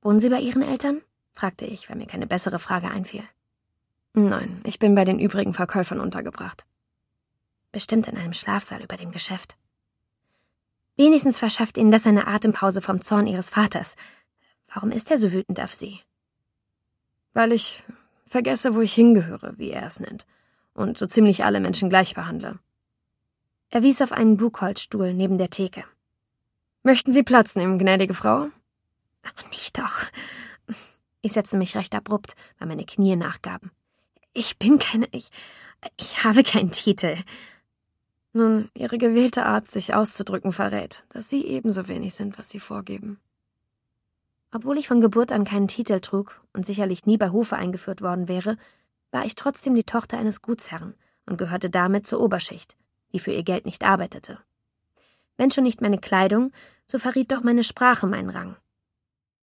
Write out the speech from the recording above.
»Wohnen Sie bei Ihren Eltern?« fragte ich, weil mir keine bessere Frage einfiel. »Nein, ich bin bei den übrigen Verkäufern untergebracht.« »Bestimmt in einem Schlafsaal über dem Geschäft.« »Wenigstens verschafft Ihnen das eine Atempause vom Zorn Ihres Vaters. Warum ist er so wütend auf Sie?« »Weil ich vergesse, wo ich hingehöre, wie er es nennt, und so ziemlich alle Menschen gleich behandle.« Er wies auf einen Buchholzstuhl neben der Theke. »Möchten Sie Platz nehmen, gnädige Frau?« »Ach, nicht doch.« Ich setzte mich recht abrupt, weil meine Knie nachgaben. Ich habe keinen Titel.« »Nun, Ihre gewählte Art, sich auszudrücken, verrät, dass Sie ebenso wenig sind, was Sie vorgeben.« Obwohl ich von Geburt an keinen Titel trug und sicherlich nie bei Hofe eingeführt worden wäre, war ich trotzdem die Tochter eines Gutsherrn und gehörte damit zur Oberschicht, die für ihr Geld nicht arbeitete. Wenn schon nicht meine Kleidung, so verriet doch meine Sprache meinen Rang.